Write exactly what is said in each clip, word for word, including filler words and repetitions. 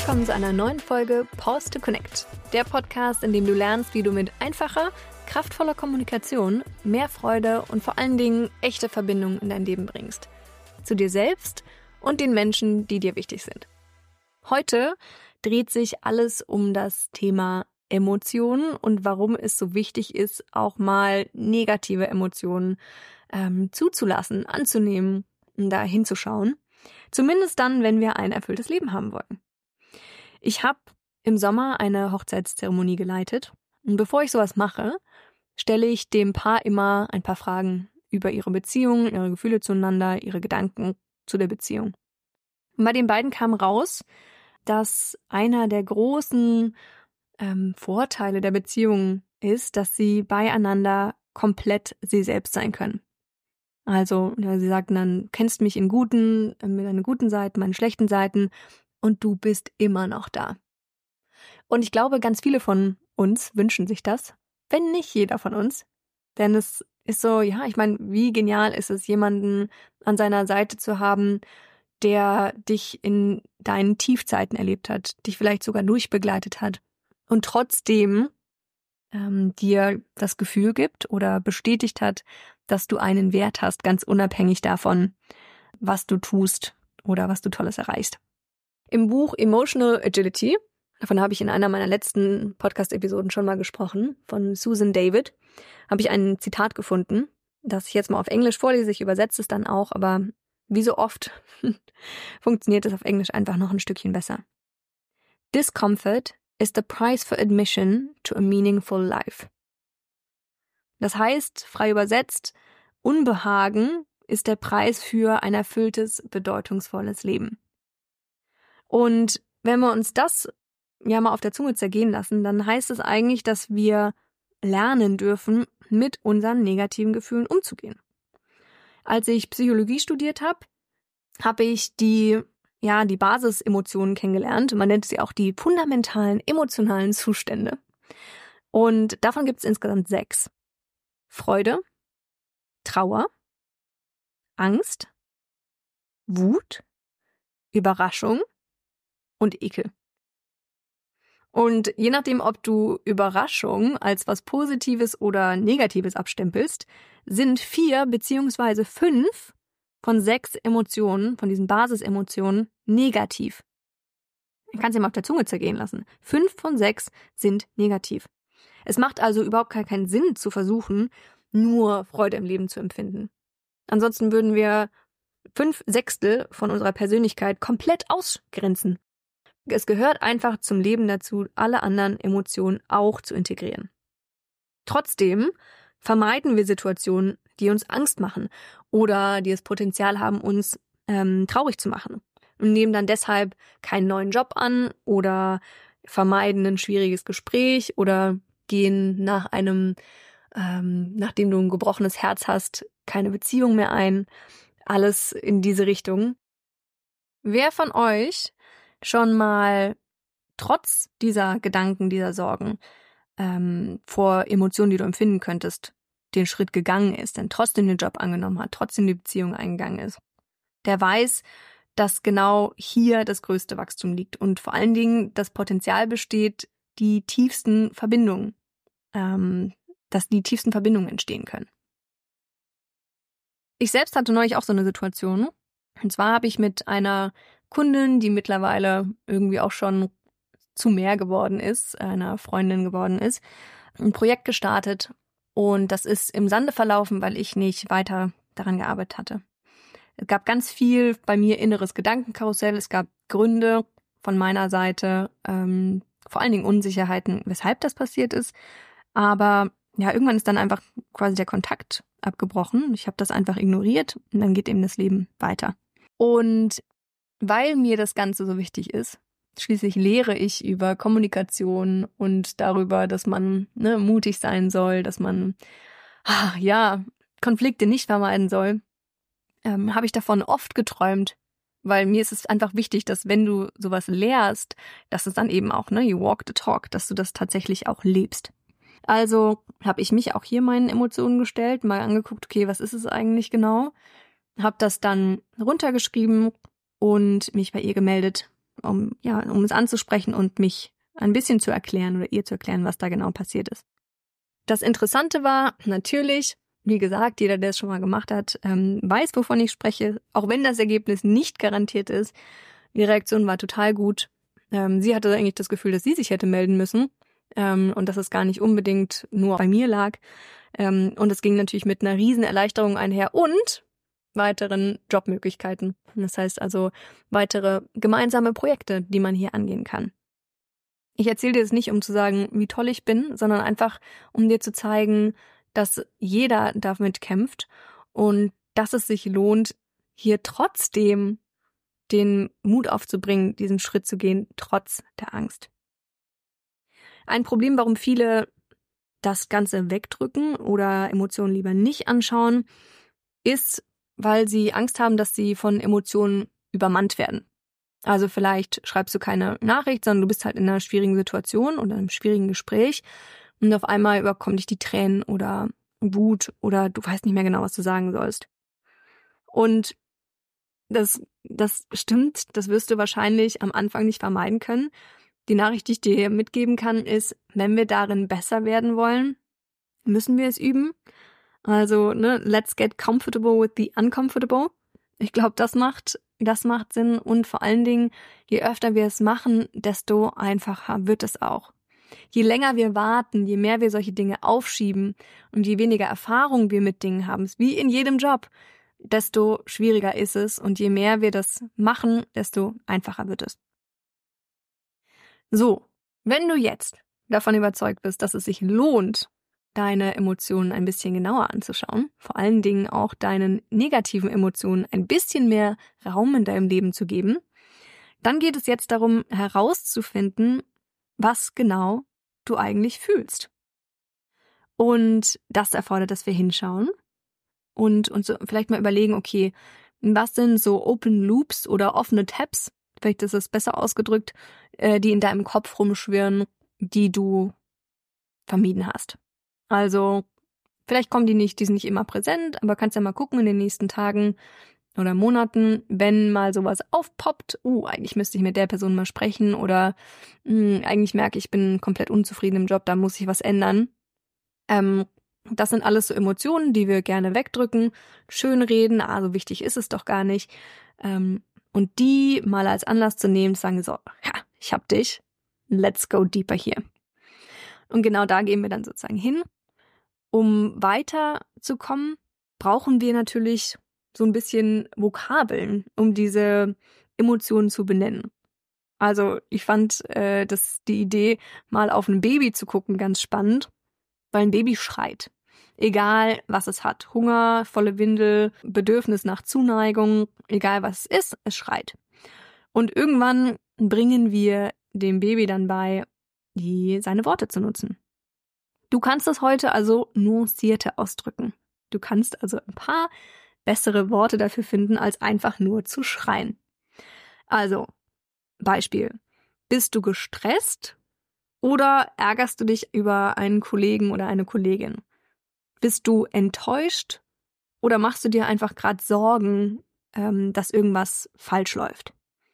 willkommen zu einer neuen Folge Pause to Connect. Der Podcast, in dem du lernst, wie du mit einfacher, kraftvoller Kommunikation mehr Freude und vor allen Dingen echte Verbindungen in dein Leben bringst. Zu dir selbst und den Menschen, die dir wichtig sind. Heute dreht sich alles um das Thema Emotionen und warum es so wichtig ist, auch mal negative Emotionen ähm, zuzulassen, anzunehmen und da hinzuschauen. Zumindest dann, wenn wir ein erfülltes Leben haben wollen. Ich habe im Sommer eine Hochzeitszeremonie geleitet und bevor ich sowas mache, stelle ich dem Paar immer ein paar Fragen über ihre Beziehung, ihre Gefühle zueinander, ihre Gedanken zu der Beziehung. Und bei den beiden kam raus, dass einer der großen ähm, Vorteile der Beziehung ist, dass sie beieinander komplett sie selbst sein können. Also, ja, sie sagten dann, kennst mich in guten, mit deinen guten Seiten, meinen schlechten Seiten und du bist immer noch da. Und ich glaube, ganz viele von uns wünschen sich das, wenn nicht jeder von uns. Denn es ist so, ja, ich meine, wie genial ist es, jemanden an seiner Seite zu haben, der dich in deinen Tiefzeiten erlebt hat, dich vielleicht sogar durchbegleitet hat und trotzdem ähm, dir das Gefühl gibt oder bestätigt hat, dass du einen Wert hast, ganz unabhängig davon, was du tust oder was du Tolles erreichst. Im Buch Emotional Agility, davon habe ich in einer meiner letzten Podcast-Episoden schon mal gesprochen, von Susan David, habe ich ein Zitat gefunden, das ich jetzt mal auf Englisch vorlese. Ich übersetze es dann auch, aber wie so oft funktioniert es auf Englisch einfach noch ein Stückchen besser. Discomfort is the price for admission to a meaningful life. Das heißt, frei übersetzt, Unbehagen ist der Preis für ein erfülltes, bedeutungsvolles Leben. Und wenn wir uns das ja mal auf der Zunge zergehen lassen, dann heißt es eigentlich, dass wir lernen dürfen, mit unseren negativen Gefühlen umzugehen. Als ich Psychologie studiert habe, habe ich die, ja, die Basisemotionen kennengelernt. Man nennt sie auch die fundamentalen emotionalen Zustände. Und davon gibt es insgesamt sechs. Freude, Trauer, Angst, Wut, Überraschung und Ekel. Und je nachdem, ob du Überraschung als was Positives oder Negatives abstempelst, sind vier beziehungsweise fünf von sechs Emotionen, von diesen Basisemotionen, negativ. Ich kann es dir mal auf der Zunge zergehen lassen. Fünf von sechs sind negativ. Es macht also überhaupt keinen Sinn zu versuchen, nur Freude im Leben zu empfinden. Ansonsten würden wir fünf Sechstel von unserer Persönlichkeit komplett ausgrenzen. Es gehört einfach zum Leben dazu, alle anderen Emotionen auch zu integrieren. Trotzdem vermeiden wir Situationen, die uns Angst machen oder die das Potenzial haben, uns ähm, traurig zu machen und nehmen dann deshalb keinen neuen Job an oder vermeiden ein schwieriges Gespräch oder gehen nach einem, ähm, nachdem du ein gebrochenes Herz hast, keine Beziehung mehr ein. Alles in diese Richtung. Wer von euch schon mal trotz dieser Gedanken, dieser Sorgen ähm, vor Emotionen, die du empfinden könntest, den Schritt gegangen ist, denn trotzdem den Job angenommen hat, trotzdem die Beziehung eingegangen ist, der weiß, dass genau hier das größte Wachstum liegt und vor allen Dingen das Potenzial besteht, die tiefsten Verbindungen, ähm, dass die tiefsten Verbindungen entstehen können. Ich selbst hatte neulich auch so eine Situation. Und zwar habe ich mit einer Kundin, die mittlerweile irgendwie auch schon zu mehr geworden ist, einer Freundin geworden ist, ein Projekt gestartet. Und das ist im Sande verlaufen, weil ich nicht weiter daran gearbeitet hatte. Es gab ganz viel bei mir inneres Gedankenkarussell. Es gab Gründe von meiner Seite, ähm, vor allen Dingen Unsicherheiten, weshalb das passiert ist. Aber ja, irgendwann ist dann einfach quasi der Kontakt abgebrochen. Ich habe das einfach ignoriert und dann geht eben das Leben weiter. Und weil mir das Ganze so wichtig ist, schließlich lehre ich über Kommunikation und darüber, dass man ne, mutig sein soll, dass man ah, ja Konflikte nicht vermeiden soll, ähm, habe ich davon oft geträumt, weil mir ist es einfach wichtig, dass wenn du sowas lehrst, dass es dann eben auch, ne, you walk the talk, dass du das tatsächlich auch lebst. Also habe ich mich auch hier meinen Emotionen gestellt, mal angeguckt, okay, was ist es eigentlich genau? Habe das dann runtergeschrieben und mich bei ihr gemeldet um, ja, um es anzusprechen und mich ein bisschen zu erklären oder ihr zu erklären, was da genau passiert ist. Das Interessante war natürlich, wie gesagt, jeder, der es schon mal gemacht hat, ähm, weiß, wovon ich spreche, auch wenn das Ergebnis nicht garantiert ist. Die Reaktion war total gut. Ähm, sie hatte eigentlich das Gefühl, dass sie sich hätte melden müssen ähm, und dass es gar nicht unbedingt nur bei mir lag. Ähm, und es ging natürlich mit einer riesen Erleichterung einher und weiteren Jobmöglichkeiten. Das heißt also weitere gemeinsame Projekte, die man hier angehen kann. Ich erzähle dir das nicht, um zu sagen, wie toll ich bin, sondern einfach, um dir zu zeigen, dass jeder damit kämpft und dass es sich lohnt, hier trotzdem den Mut aufzubringen, diesen Schritt zu gehen, trotz der Angst. Ein Problem, warum viele das Ganze wegdrücken oder Emotionen lieber nicht anschauen, ist, weil sie Angst haben, dass sie von Emotionen übermannt werden. Also vielleicht schreibst du keine Nachricht, sondern du bist halt in einer schwierigen Situation oder einem schwierigen Gespräch und auf einmal überkommen dich die Tränen oder Wut oder du weißt nicht mehr genau, was du sagen sollst. Und das, das stimmt, das wirst du wahrscheinlich am Anfang nicht vermeiden können. Die Nachricht, die ich dir hier mitgeben kann, ist, wenn wir darin besser werden wollen, müssen wir es üben. Also, ne, let's get comfortable with the uncomfortable. Ich glaube, das macht, das macht Sinn und vor allen Dingen, je öfter wir es machen, desto einfacher wird es auch. Je länger wir warten, je mehr wir solche Dinge aufschieben und je weniger Erfahrung wir mit Dingen haben, wie in jedem Job, desto schwieriger ist es und je mehr wir das machen, desto einfacher wird es. So, wenn du jetzt davon überzeugt bist, dass es sich lohnt, deine Emotionen ein bisschen genauer anzuschauen, vor allen Dingen auch deinen negativen Emotionen ein bisschen mehr Raum in deinem Leben zu geben, dann geht es jetzt darum, herauszufinden, was genau du eigentlich fühlst. Und das erfordert, dass wir hinschauen und uns vielleicht mal überlegen, okay, was sind so Open Loops oder offene Tabs, vielleicht ist es besser ausgedrückt, die in deinem Kopf rumschwirren, die du vermieden hast. Also vielleicht kommen die nicht, die sind nicht immer präsent, aber kannst ja mal gucken in den nächsten Tagen oder Monaten, wenn mal sowas aufpoppt, uh, eigentlich müsste ich mit der Person mal sprechen oder mh, eigentlich merke ich, ich bin komplett unzufrieden im Job, da muss ich was ändern. Ähm, das sind alles so Emotionen, die wir gerne wegdrücken, schönreden, also wichtig ist es doch gar nicht. Ähm, und die mal als Anlass zu nehmen, zu sagen so, ja, ich hab dich, let's go deeper hier. Und genau da gehen wir dann sozusagen hin. Um weiterzukommen, brauchen wir natürlich so ein bisschen Vokabeln, um diese Emotionen zu benennen. Also ich fand äh, das, die Idee, mal auf ein Baby zu gucken, ganz spannend, weil ein Baby schreit. Egal, was es hat. Hunger, volle Windel, Bedürfnis nach Zuneigung, egal was es ist, es schreit. Und irgendwann bringen wir dem Baby dann bei, die seine Worte zu nutzen. Du kannst das heute also nuancierter ausdrücken. Du kannst also ein paar bessere Worte dafür finden, als einfach nur zu schreien. Also, Beispiel. Bist du gestresst oder ärgerst du dich über einen Kollegen oder eine Kollegin? Bist du enttäuscht oder machst du dir einfach gerade Sorgen, ähm, dass irgendwas falsch läuft?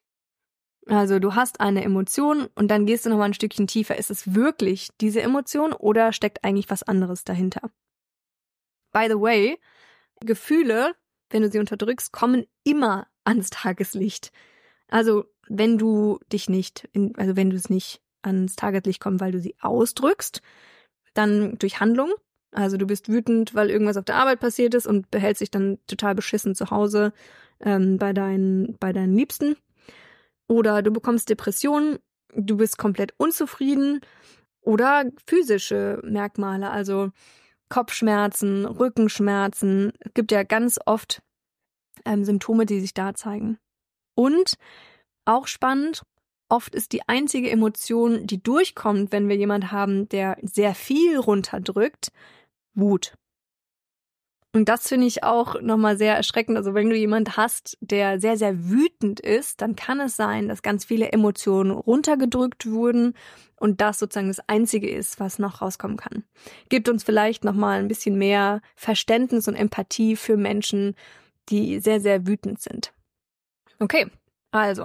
Also du hast eine Emotion und dann gehst du nochmal ein Stückchen tiefer. Ist es wirklich diese Emotion oder steckt eigentlich was anderes dahinter? By the way, Gefühle, wenn du sie unterdrückst, kommen immer ans Tageslicht. Also wenn du dich nicht, in, also wenn du es nicht ans Tageslicht kommst, weil du sie ausdrückst, dann durch Handlung. Also du bist wütend, weil irgendwas auf der Arbeit passiert ist und behältst dich dann total beschissen zu Hause ähm, bei deinen, bei deinen Liebsten. Oder du bekommst Depressionen, du bist komplett unzufrieden oder physische Merkmale, also Kopfschmerzen, Rückenschmerzen. Es gibt ja ganz oft ähm, Symptome, die sich da zeigen. Und auch spannend, oft ist die einzige Emotion, die durchkommt, wenn wir jemanden haben, der sehr viel runterdrückt, Wut. Und das finde ich auch nochmal sehr erschreckend. Also wenn du jemanden hast, der sehr, sehr wütend ist, dann kann es sein, dass ganz viele Emotionen runtergedrückt wurden und das sozusagen das Einzige ist, was noch rauskommen kann. Gibt uns vielleicht nochmal ein bisschen mehr Verständnis und Empathie für Menschen, die sehr, sehr wütend sind. Okay, also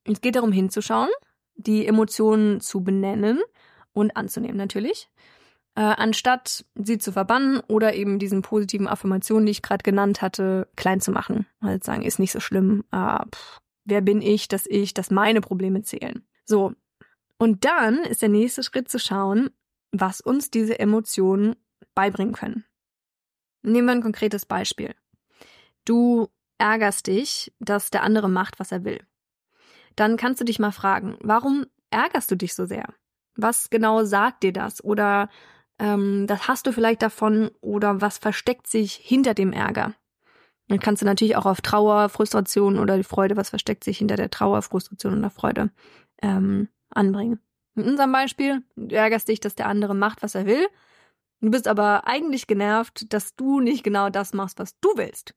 Es geht darum, hinzuschauen, die Emotionen zu benennen und anzunehmen natürlich, äh, anstatt sie zu verbannen oder eben diesen positiven Affirmationen, die ich gerade genannt hatte, klein zu machen. Also sagen, ist nicht so schlimm, ah, pff, wer bin ich, dass ich, dass meine Probleme zählen. So, und dann ist der nächste Schritt zu schauen, was uns diese Emotionen beibringen können. Nehmen wir ein konkretes Beispiel. Du ärgerst dich, dass der andere macht, was er will. Dann kannst du dich mal fragen, warum ärgerst du dich so sehr? Was genau sagt dir das? Oder ähm, das hast du vielleicht davon oder was versteckt sich hinter dem Ärger? Dann kannst du natürlich auch auf Trauer, Frustration oder die Freude, was versteckt sich hinter der Trauer, Frustration oder Freude ähm, anbringen. In unserem Beispiel, du ärgerst dich, dass der andere macht, was er will. Du bist aber eigentlich genervt, dass du nicht genau das machst, was du willst.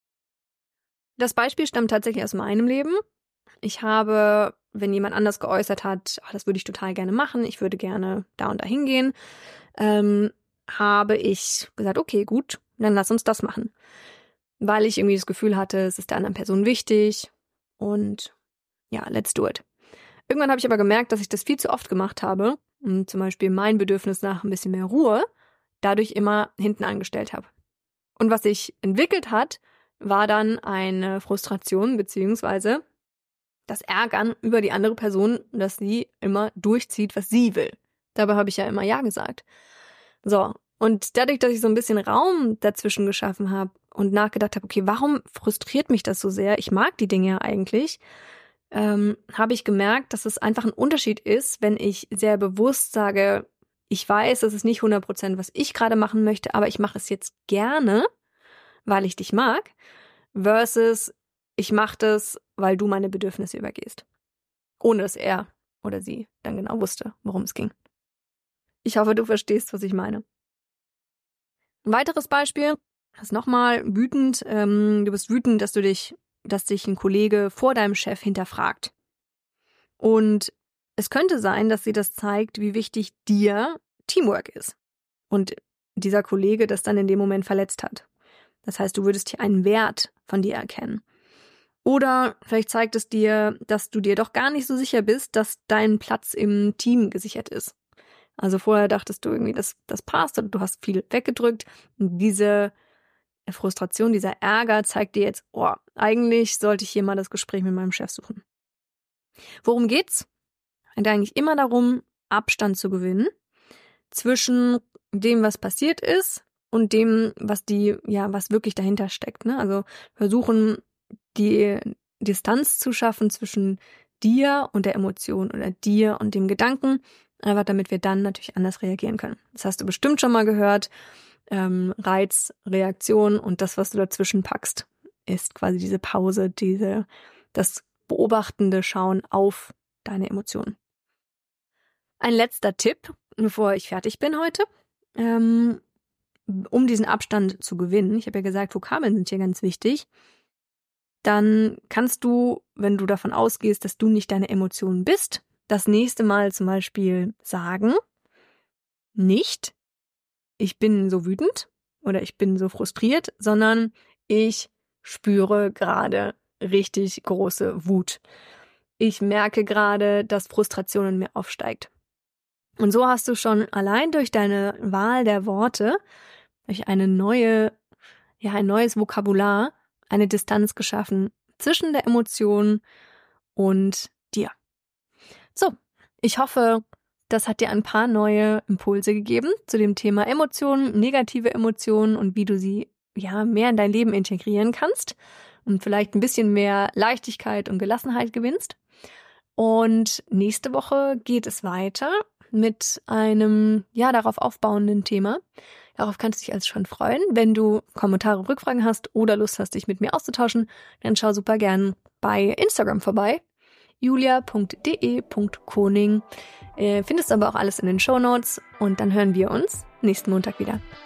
Das Beispiel stammt tatsächlich aus meinem Leben. Ich habe, wenn jemand anders geäußert hat, ach, das würde ich total gerne machen, ich würde gerne da und da hingehen, ähm, habe ich gesagt, okay, gut, dann lass uns das machen. Weil ich irgendwie das Gefühl hatte, es ist der anderen Person wichtig und ja, let's do it. Irgendwann habe ich aber gemerkt, dass ich das viel zu oft gemacht habe und zum Beispiel mein Bedürfnis nach ein bisschen mehr Ruhe dadurch immer hinten angestellt habe. Und was sich entwickelt hat, war dann eine Frustration beziehungsweise das Ärgern über die andere Person, dass sie immer durchzieht, was sie will. Dabei habe ich ja immer Ja gesagt. So, und dadurch, dass ich so ein bisschen Raum dazwischen geschaffen habe und nachgedacht habe, okay, warum frustriert mich das so sehr? Ich mag die Dinge ja eigentlich. Ähm, habe ich gemerkt, dass es einfach ein Unterschied ist, wenn ich sehr bewusst sage, ich weiß, das ist nicht hundert Prozent, was ich gerade machen möchte, aber ich mache es jetzt gerne, weil ich dich mag, versus ich mache das, weil du meine Bedürfnisse übergehst. Ohne dass er oder sie dann genau wusste, worum es ging. Ich hoffe, du verstehst, was ich meine. Ein weiteres Beispiel, das ist nochmal wütend. Ähm, du bist wütend, dass du dich, dass dich ein Kollege vor deinem Chef hinterfragt. Und es könnte sein, dass sie das zeigt, wie wichtig dir Teamwork ist. Und dieser Kollege das dann in dem Moment verletzt hat. Das heißt, du würdest hier einen Wert von dir erkennen. Oder vielleicht zeigt es dir, dass du dir doch gar nicht so sicher bist, dass dein Platz im Team gesichert ist. Also vorher dachtest du irgendwie, das, das passt oder du hast viel weggedrückt. Und diese Frustration, dieser Ärger zeigt dir jetzt, oh, eigentlich sollte ich hier mal das Gespräch mit meinem Chef suchen. Worum geht's? Es geht eigentlich immer darum, Abstand zu gewinnen zwischen dem, was passiert ist und dem, was die, ja, was wirklich dahinter steckt. Ne? Also versuchen, die Distanz zu schaffen zwischen dir und der Emotion oder dir und dem Gedanken, einfach damit wir dann natürlich anders reagieren können. Das hast du bestimmt schon mal gehört. Ähm, Reiz, Reaktion und das, was du dazwischen packst, ist quasi diese Pause, diese, das beobachtende Schauen auf deine Emotionen. Ein letzter Tipp, bevor ich fertig bin heute, ähm, um diesen Abstand zu gewinnen. Ich habe ja gesagt, Vokabeln sind hier ganz wichtig. Dann kannst du, wenn du davon ausgehst, dass du nicht deine Emotionen bist, das nächste Mal zum Beispiel sagen, nicht, ich bin so wütend oder ich bin so frustriert, sondern ich spüre gerade richtig große Wut. Ich merke gerade, dass Frustration in mir aufsteigt. Und so hast du schon allein durch deine Wahl der Worte, durch eine neue, ja, ein neues Vokabular, eine Distanz geschaffen zwischen der Emotion und dir. So, ich hoffe, das hat dir ein paar neue Impulse gegeben zu dem Thema Emotionen, negative Emotionen und wie du sie ja mehr in dein Leben integrieren kannst und vielleicht ein bisschen mehr Leichtigkeit und Gelassenheit gewinnst. Und nächste Woche geht es weiter mit einem ja darauf aufbauenden Thema. Darauf kannst du dich also schon freuen. Wenn du Kommentare, Rückfragen hast oder Lust hast, dich mit mir auszutauschen, dann schau super gern bei Instagram vorbei. julia punkt de punkt koning. Äh, findest aber auch alles in den Shownotes und dann hören wir uns nächsten Montag wieder.